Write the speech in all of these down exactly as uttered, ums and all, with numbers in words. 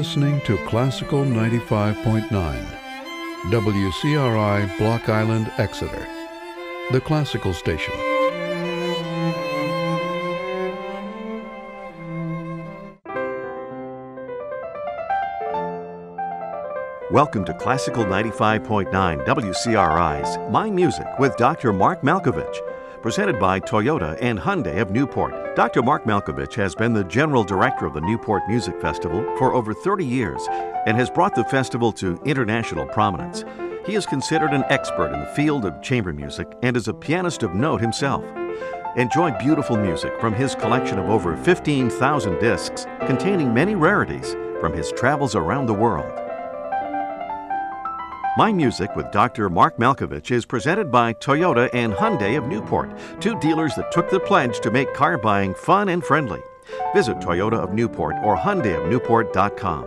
listening to Classical ninety-five point nine, W C R I, Block Island, Exeter, the classical station. Welcome to Classical ninety-five point nine W C R I's My Music with Doctor Mark Malkovich, presented by Toyota and Hyundai of Newport. Doctor Mark Malkovich has been the general director of the Newport Music Festival for over thirty years and has brought the festival to international prominence. He is considered an expert in the field of chamber music and is a pianist of note himself. Enjoy beautiful music from his collection of over fifteen thousand discs containing many rarities from his travels around the world. My Music with Doctor Mark Malkovich is presented by Toyota and Hyundai of Newport, two dealers that took the pledge to make car buying fun and friendly. Visit Toyota of Newport or Hyundai of Newport dot com.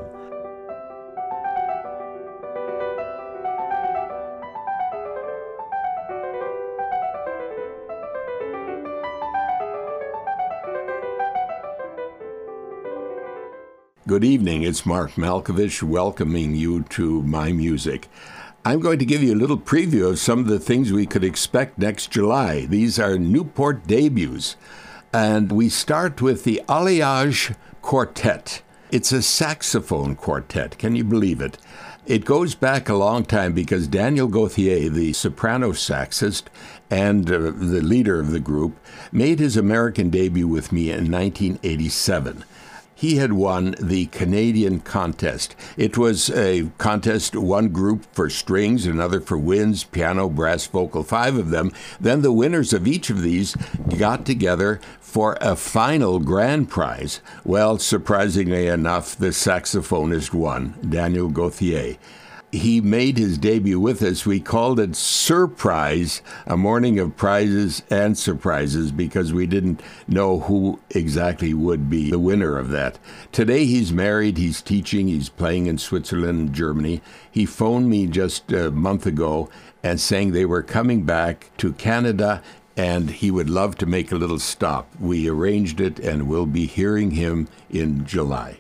Good evening, it's Mark Malkovich welcoming you to My Music. I'm going to give you a little preview of some of the things we could expect next July. These are Newport debuts, and we start with the Alliage Quartet. It's a saxophone quartet, can you believe it? It goes back a long time because Daniel Gauthier, the soprano saxist and uh, the leader of the group, made his American debut with me in nineteen eighty-seven. He had won the Canadian contest. It was a contest, one group for strings, another for winds, piano, brass, vocal, five of them. Then the winners of each of these got together for a final grand prize. Well, surprisingly enough, the saxophonist won, Daniel Gauthier. He made his debut with us. We called it Surprise, a morning of prizes and surprises, because we didn't know who exactly would be the winner of that. Today he's married, he's teaching, he's playing in Switzerland and Germany. He phoned me just a month ago and saying they were coming back to Canada and he would love to make a little stop. We arranged it and we'll be hearing him in July.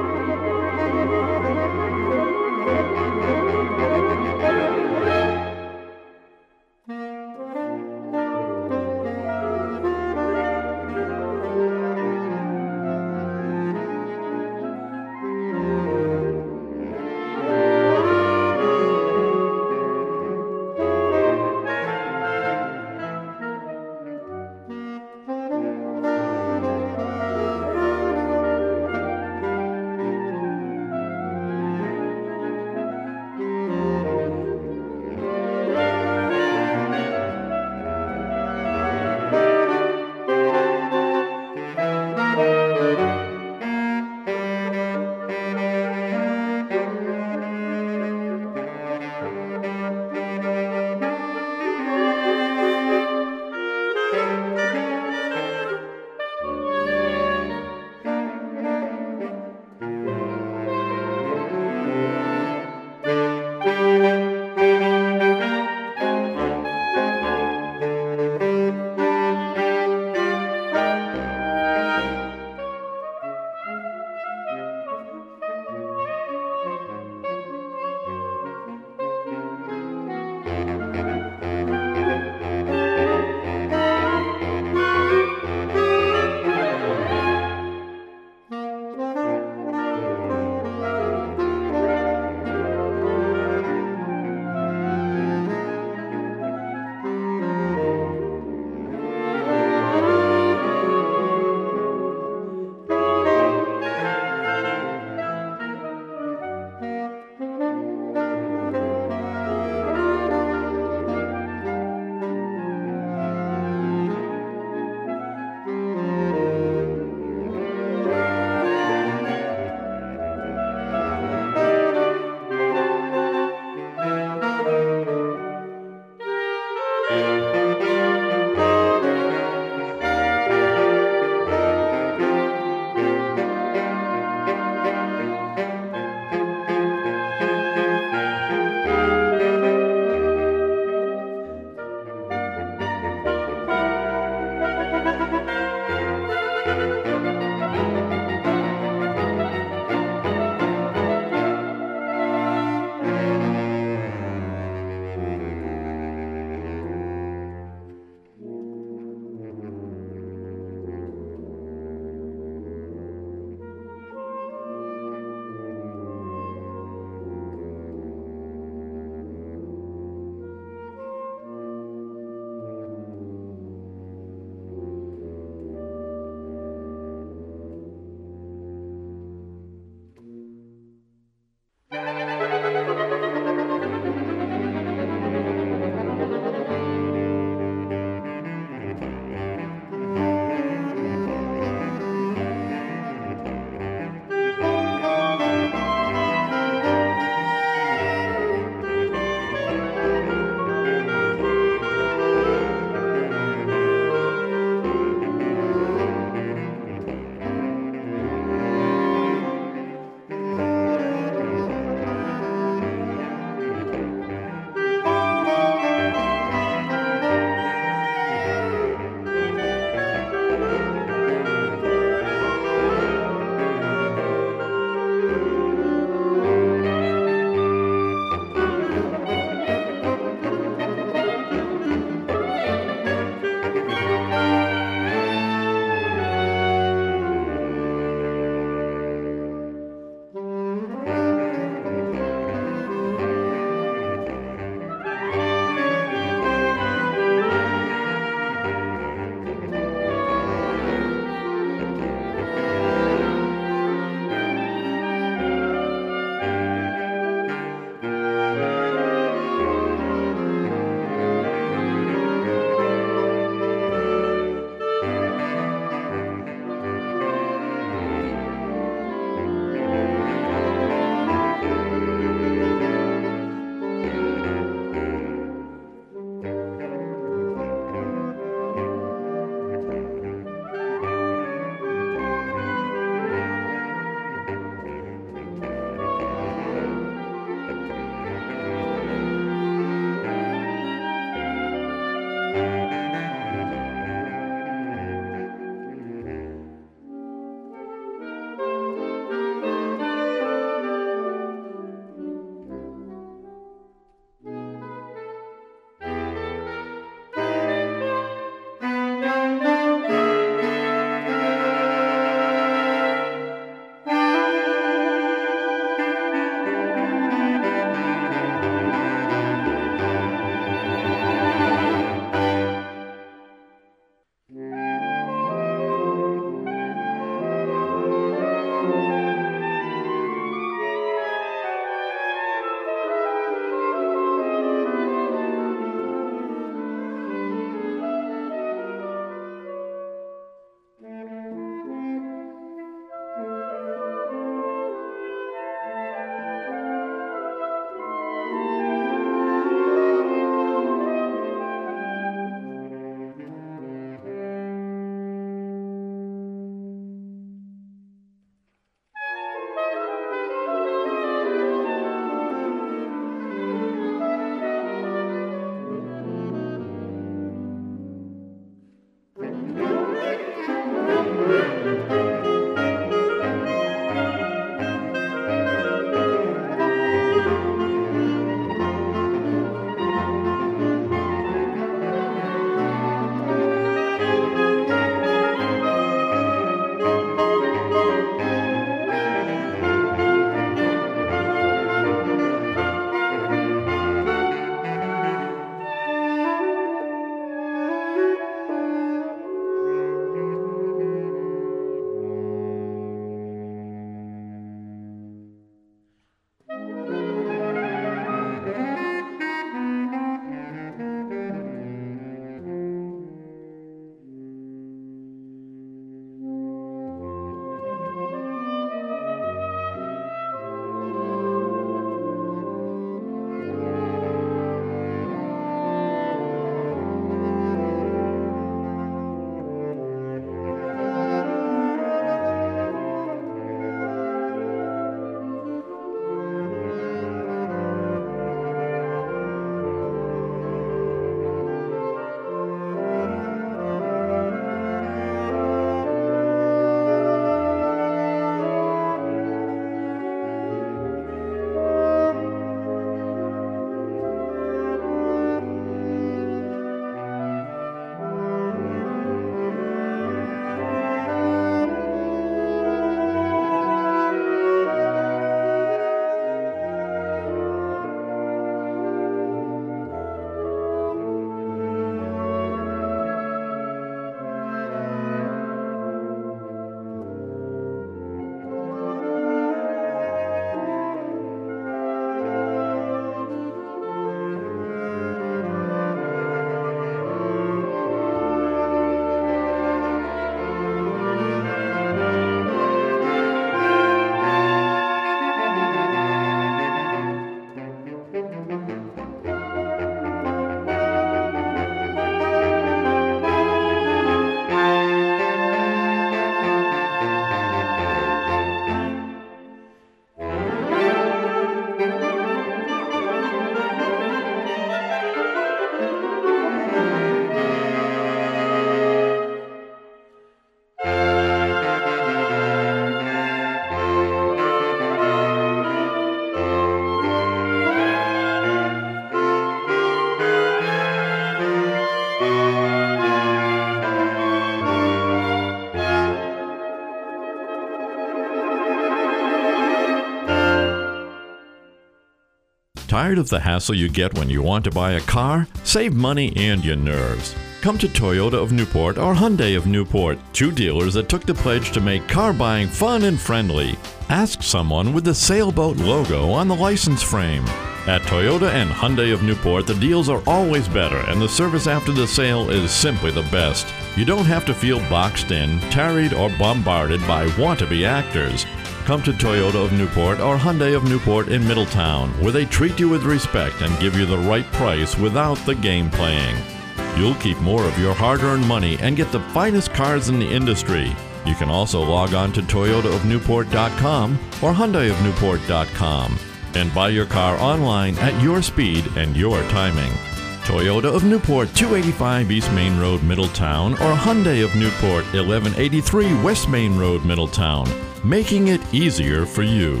Tired of the hassle you get when you want to buy a car? Save money and your nerves. Come to Toyota of Newport or Hyundai of Newport, two dealers that took the pledge to make car buying fun and friendly. Ask someone with the sailboat logo on the license frame. At Toyota and Hyundai of Newport, the deals are always better and the service after the sale is simply the best. You don't have to feel boxed in, tarried, or bombarded by want-to-be actors. Come to Toyota of Newport or Hyundai of Newport in Middletown, where they treat you with respect and give you the right price without the game playing. You'll keep more of your hard-earned money and get the finest cars in the industry. You can also log on to toyota of newport dot com or hyundai of newport dot com and buy your car online at your speed and your timing. Toyota of Newport, two eighty-five East Main Road, Middletown, or Hyundai of Newport, eleven eighty-three West Main Road, Middletown, making it easier for you.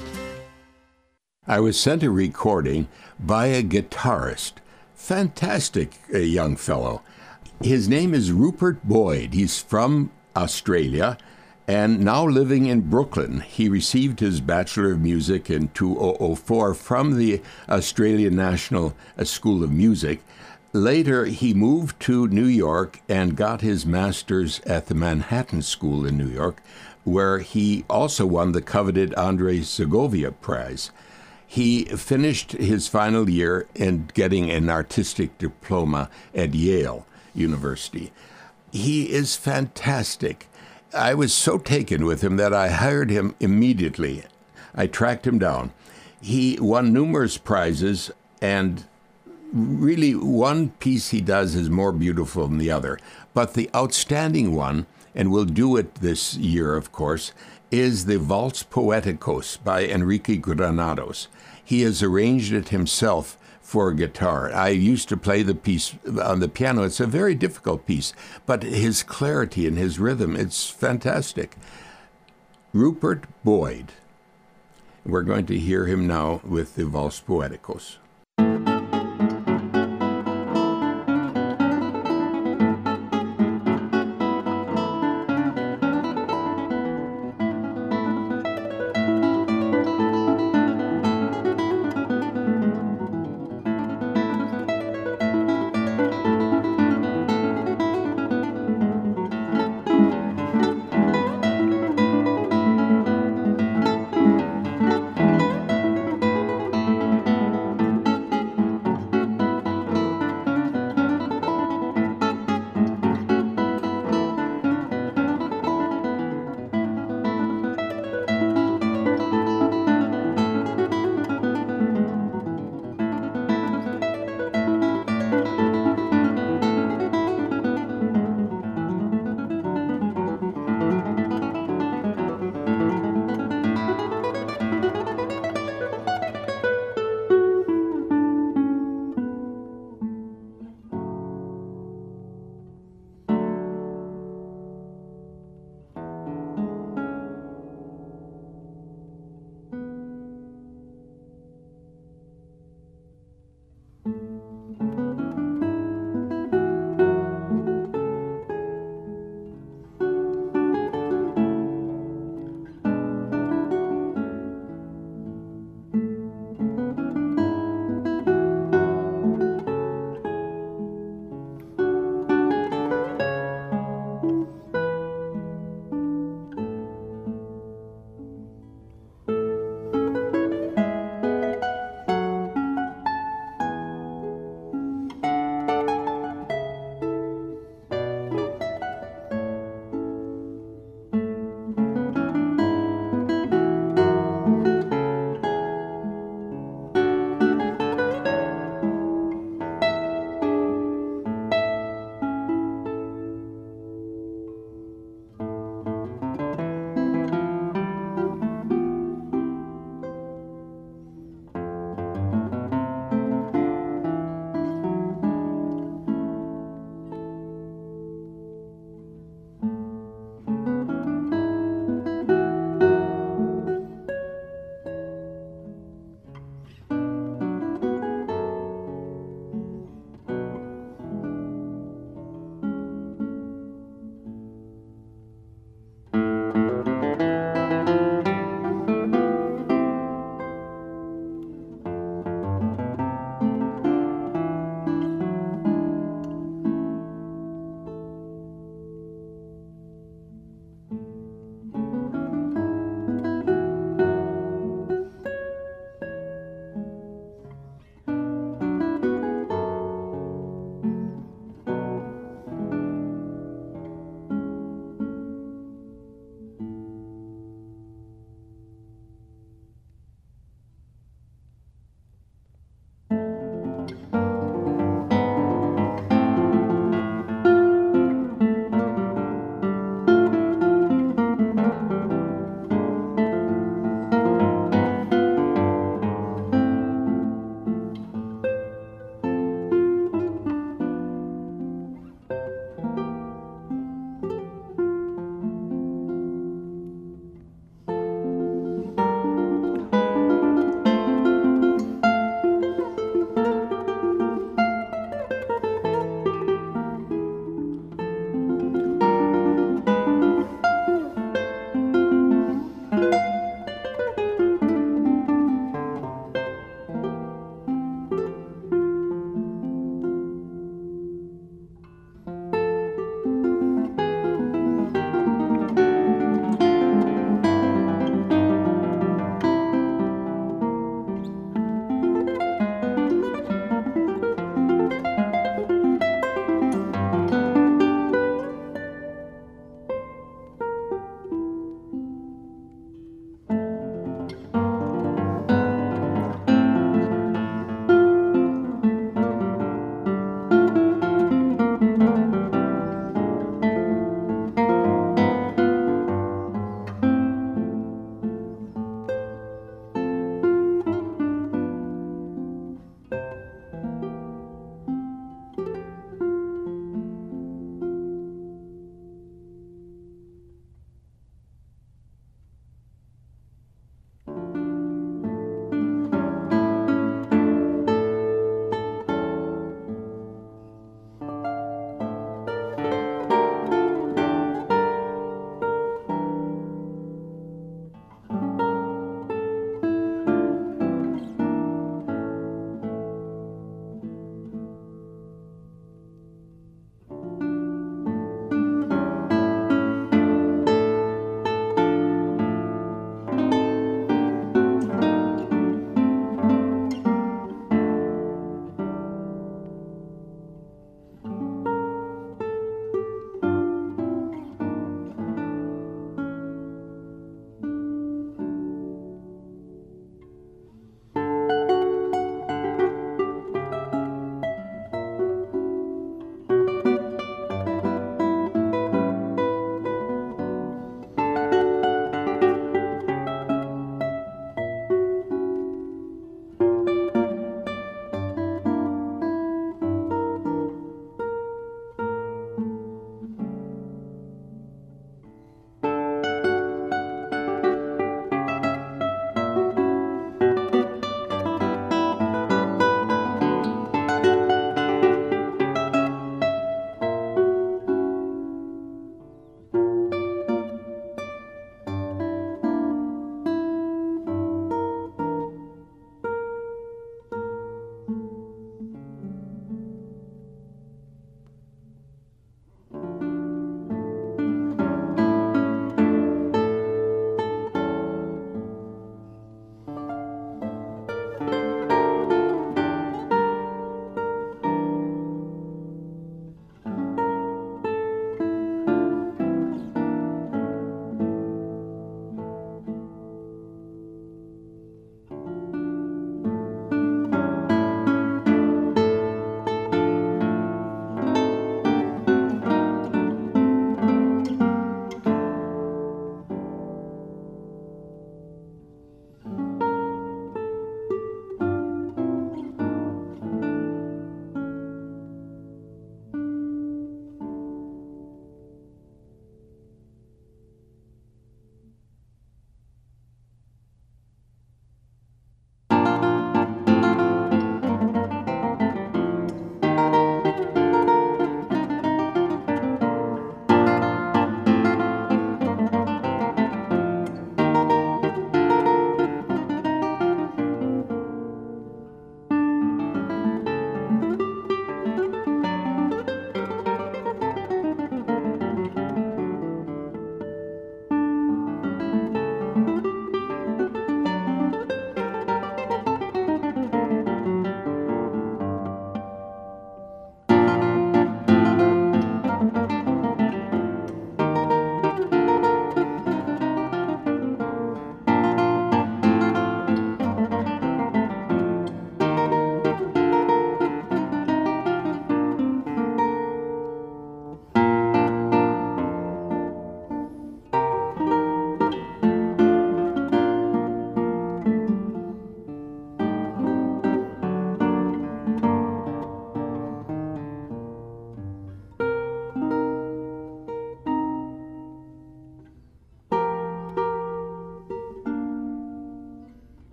I was sent a recording by a guitarist. Fantastic uh, young fellow. His name is Rupert Boyd. He's from Australia and now living in Brooklyn. He received his Bachelor of Music in two thousand four from the Australian National School of Music. Later, he moved to New York and got his master's at the Manhattan School in New York, where he also won the coveted Andre Segovia Prize. He finished his final year in getting an artistic diploma at Yale University. He is fantastic. I was so taken with him that I hired him immediately. I tracked him down. He won numerous prizes, and really one piece he does is more beautiful than the other. But the outstanding one, and we'll do it this year, of course, is the Valse Poeticos by Enrique Granados. He has arranged it himself for guitar. I used to play the piece on the piano. It's a very difficult piece, but his clarity and his rhythm, it's fantastic. Rupert Boyd. We're going to hear him now with the Valse Poeticos.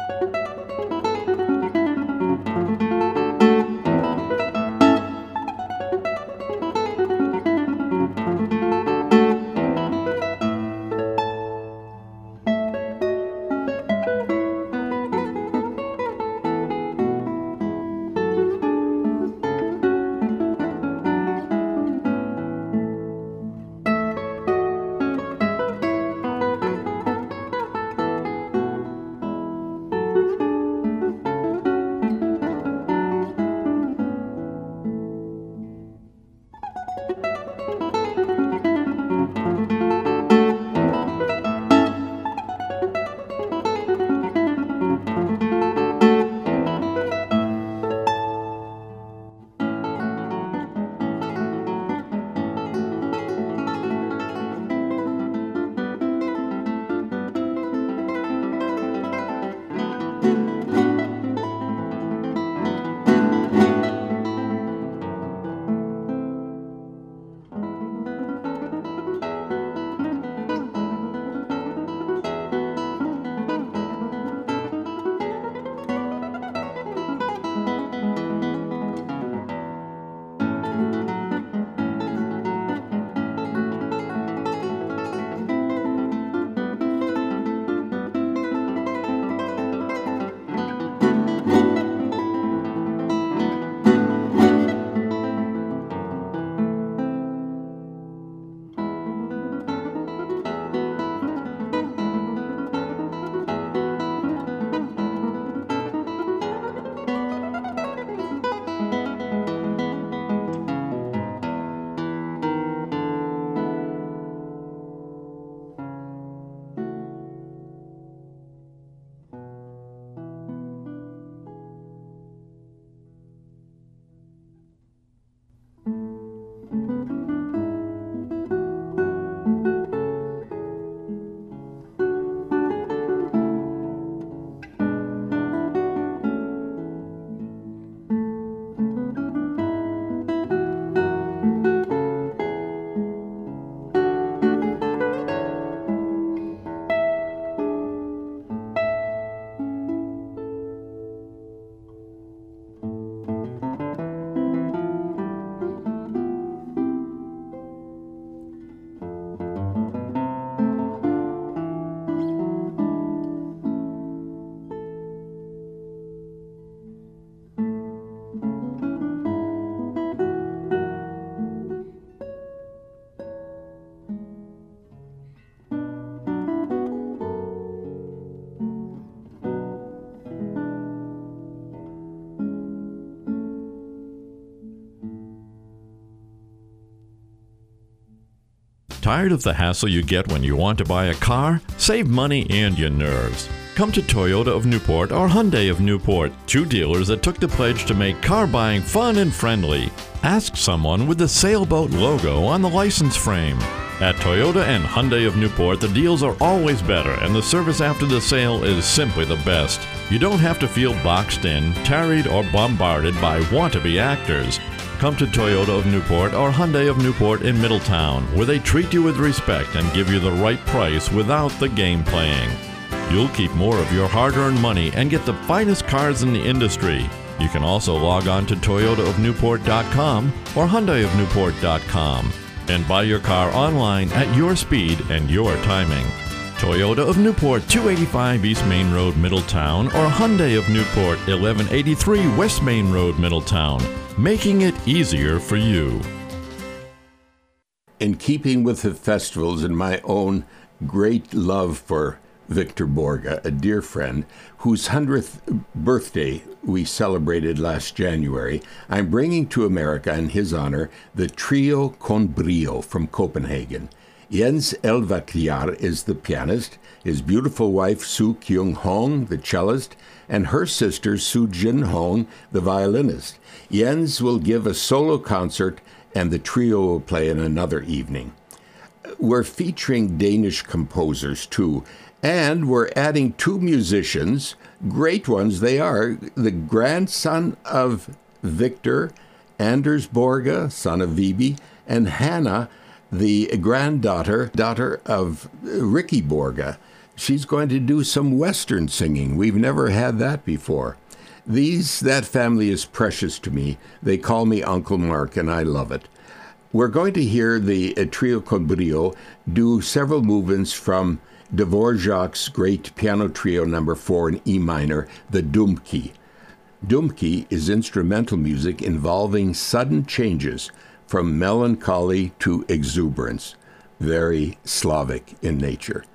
Tired of the hassle you get when you want to buy a car? Save money and your nerves. Come to Toyota of Newport or Hyundai of Newport, two dealers that took the pledge to make car buying fun and friendly. Ask someone with the sailboat logo on the license frame. At Toyota and Hyundai of Newport, the deals are always better and the service after the sale is simply the best. You don't have to feel boxed in, tarried, or bombarded by want-to-be actors. Come to Toyota of Newport or Hyundai of Newport in Middletown, where they treat you with respect and give you the right price without the game playing. You'll keep more of your hard-earned money and get the finest cars in the industry. You can also log on to Toyota of Newport dot com or Hyundai of Newport dot com and buy your car online at your speed and your timing. Toyota of Newport, two eighty-five East Main Road, Middletown, or Hyundai of Newport, eleven eighty-three West Main Road, Middletown, making it easier for you. In keeping with the festivals and my own great love for Victor Borge, a dear friend, whose hundredth birthday we celebrated last January, I'm bringing to America in his honor the Trio Con Brio from Copenhagen. Jens Elvakliar is the pianist, his beautiful wife Soo Kyung Hong, the cellist, and her sister Soo Jin Hong, the violinist. Jens will give a solo concert, and the trio will play in another evening. We're featuring Danish composers, too, and we're adding two musicians, great ones they are, the grandson of Victor, Anders Borge, son of Viby, and Hannah, the granddaughter daughter of Ricky Borge. she's going to do some Western singing. We've never had that before. These, that family is precious to me. They call me Uncle Mark, and I love it. We're going to hear the uh, Trio con Brio do several movements from Dvorak's great piano trio number four in E minor, the Dumki. Dumki is instrumental music involving sudden changes from melancholy to exuberance, very Slavic in nature.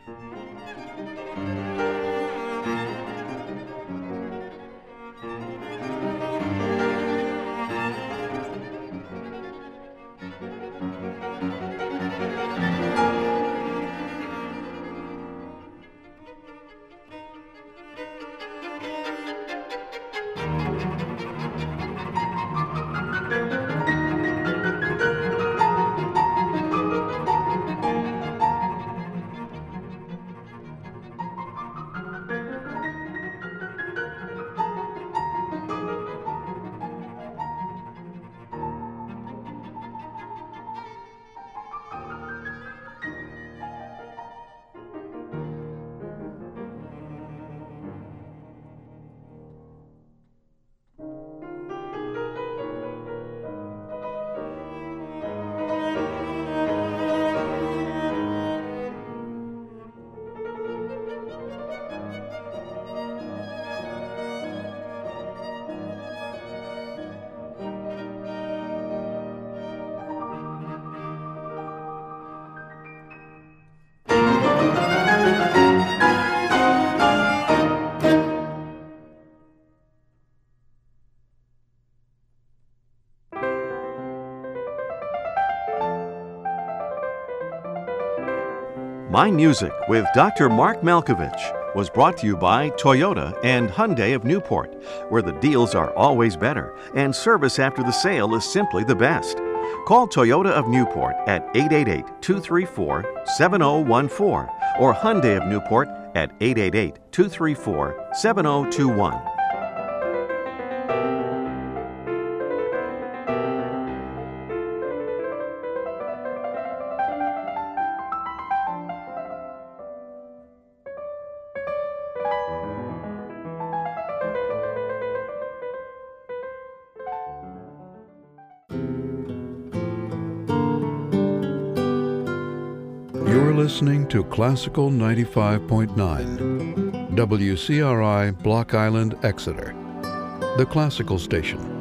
My Music with Doctor Mark Malkovich was brought to you by Toyota and Hyundai of Newport, where the deals are always better and service after the sale is simply the best. Call Toyota of Newport at eight eight eight, two three four, seven zero one four or Hyundai of Newport at eight eight eight, two three four, seven zero two one. You're listening to Classical ninety-five point nine, W C R I, Block Island, Exeter, the classical station.